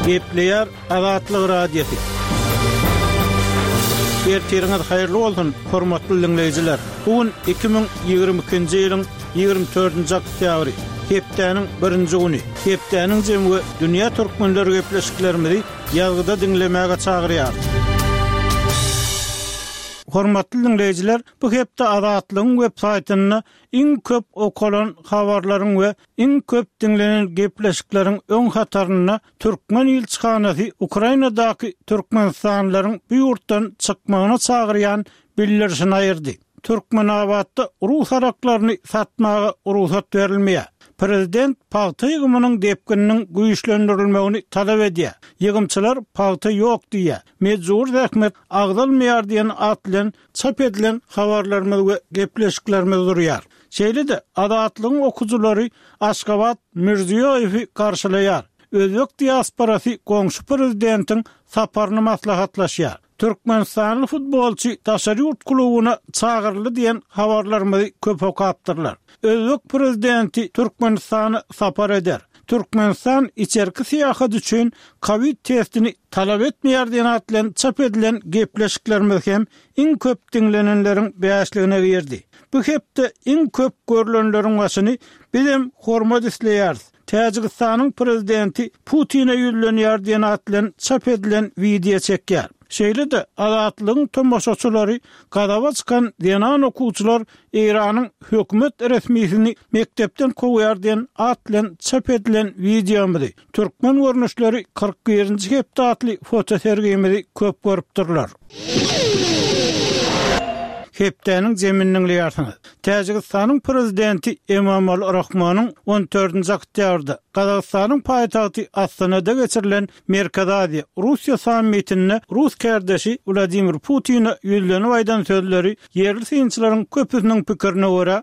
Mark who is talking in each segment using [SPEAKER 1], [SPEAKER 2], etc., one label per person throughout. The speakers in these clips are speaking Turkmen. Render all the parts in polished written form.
[SPEAKER 1] Gepleyer Azatlyk radiosu. Erteriňiz haýyrly bolsun, hormatly dinleýijiler. Bugün 2022-nji ýylyň 24-nji oktýabry. Hepdeniň 1-nji güni. Hepdeniň jemgy dünýä türkmenleri gepleşiklerimizi ýazgyda dinlemäge çagyrýar. Hormatly dinleýijiler, bu hepde Azatlygyň web saýtyna iň köp okulan habarlaryň we iň köp dinlenen gepleşikleriň öň hataryna Türkmen ilçihanasy Ukrainadaky türkmenstanlaryň bu ýurtdan çykmagyna çagyrýan bildirişini aýyrdy. Türkmenawatda rus haraklaryny satmaga ruhsat berilmeýär. Prezident paýta ýygymynyň depkininiň güýçlendirilmegini talap edýär. Ýygymçylar paýta ýok diýär. Mejbur häkmet agdalmaýar diýen atlan çap edilen habarlarymyz we gepleşiklerimiz durýar. Şeýle-de Azatlygyň okujulary Aşgabat Mirziýowy karşılaýar. Özbek diasporasy goňşy prezidentiň saparyny maslahatlaşýar. Türkmenistanly futbolçy Taşeryurt klubyna çagyrly diýen habarlarymyzy köp okapdyrlar. Özbek prezidenti Türkmenistany sapar eder. Türkmenistan içerki siýahat üçin Covid testini talap etmeýär diýen atlan çap edilen gepleşiklerimiz hem iň köp dinlenenleriň beýasligine girdi. Bu hepde iň köp görülenleriň başyny bizim hormat isleýäris. Täjikistanyň prezidenti Putin'e ýüzlenýär diýen atlan çap edilen video çekýär. Şeýle-de Azatlygyň tomoşaçylary gadaba çykan denan okuwçylar Iranyň hökümet resmiýetini mekdepden kowýar diýen atlan çap edilen videomy türkmen görnüşleri 41-nji hepde atly foto sergimini köp görüpdirler. Hepdeniň jeminiň ýartyny. Täjikistanyň prezidenti Emomali Rahmonyň 14-nji oktýabrda Gazagystanyň paýtagty Astanada geçirilen Merkadaziýa Russiýa sammitine Rus kardeşi Vladimir Putin'e ýüzlenip aýdan sözleri yerli synçylaryň köpüsiniň pikirine görä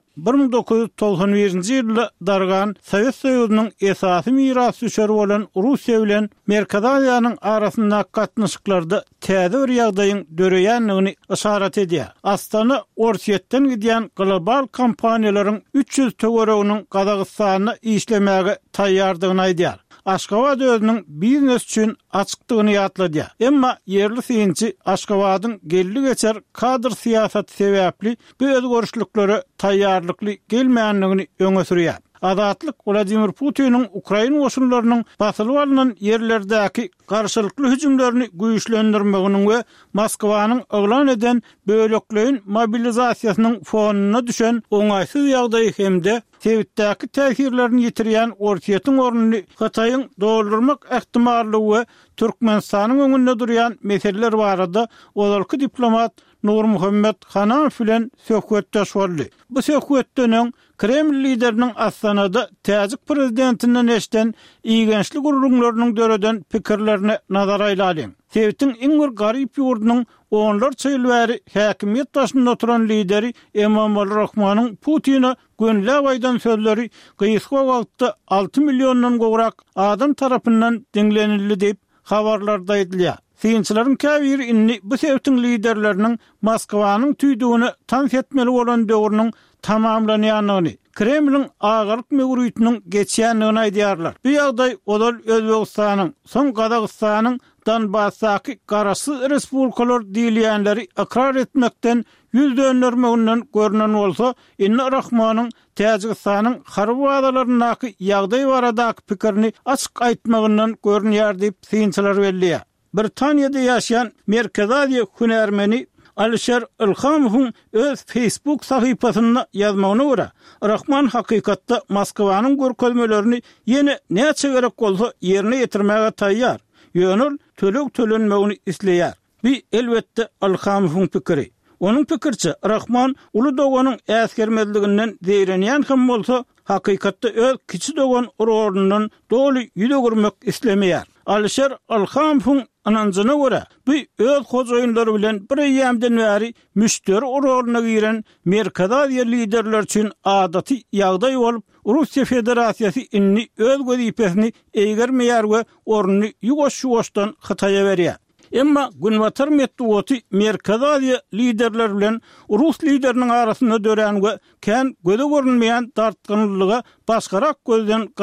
[SPEAKER 1] 1991-nji ýylda dargan Sowet Soýuzynyň esasy mirasy düşer bolan Russiýa bilen Merkadaziýanyň arasynda gatnaşyklarda täze bir ýagdaýyň döreýänligini işaret edýär. Astana Orsiýetden gidýän global kompaniýalaryň 300 töwereginiň Gazagystana işlemäge taýýardygyny aýdýar. Aşgabat özüniň biznes üçin açykdygyny ýatlady. Emma yerli synçy Aşgabatyň gelli geçer kadr siýasaty sebäpli bu özgörüşliklere taýýarlykly gelmeýänligini öňe sürýär. Azatlyk Vladimir Putin'in Ukraina goşunlarynyň basylyp alynan yerlerdäki garşylykly hüjümlerini güýçlendirmeginiň we Moskwanyň oglan eden bölekleýin mobilizasiýasynyň fonuna düşen oňaýsyz ýagdaý hemde Tewitdäki täsirlerini ýitirýän Orsiýetiň ornuny Hataýyň doldurmak ähtimallygy we Türkmenistanyň öňünde durýan meseleler barada olalky diplomat Nurmuhammed Hanan bilen söhbetdeş boldy. Bu söhbetden Kreml lideriniň Astanada täzik prezidentinden eşden iýgençlik urunlarynyň döreden pikirlerine nazar aýlalyň. Tewitiň iň bir garyp ýurdunyň onlar çylbäri häkimiýet başynda oturan lideri Emomali Rahmonyň Putin'e gönläp aýdan sözleri gysga wagtda 6 millionddan gowrak adam tarapyndan dinlenildi diýip habarlarda edilýär. Synçylaryň käbir inni bu Tewitiň liderleriniň Moskwanyň tüýdüğini tanys etmeli bolan döwrüniň tamamlanýanyny, Kremliň agalyk mögürýetiniň geçýänligini aýdýarlar. Bu ýagdaý olal Özbegistanyň, soň Gazagystanyň Donbassaky garaşsyz respublikalar diýilýänleri akrar etmekden ýüz döndürmeginden görünen bolsa, inni Rahmonyň Täjikistanyň harby wagdalarynyň ýagdaý baradaky pikirini açyk aýtmagyndan görünýär diýip synçylar belliýär. Britaniýada ýaşaýan Merkadaziýa hünärmeni Alisher Ilhamowyň öz Facebook sahypasynda ýazmagyna görä, Rahman hakykatda Moskwanyň görkezmelerini ýene näçe gerek bolsa ýerine ýetirmäge taýýar. Ýönül tölek tölenmegini isleýär. Bu elbetde Ilhamowyň pikiri. Onuň pikirçe Rahman uly doganyň äsgermezliginden zeýrenýän hem bolsa hakykatda öz kiçi dogan ornundan doly ýüdegirmek islemeýär. Alisher Ilhamowyň ananjyna görä, bu öz hojaýynlary bilen bir ýamdan bäri müşteri ornuna giren Merkadaziýa liderler üçin adaty ýagdaý bolup, Russiýa Federasiýasy inni öz gözipesini eýgermeýär we ornuny ýugoş-ýugoşdan Hataýa berýär. Emma Günwatar Medwedew Merkadaziýa liderler bilen Rus lideriniň arasynda dören we kän göze görünmeýän dartgynlyga başgarak gözden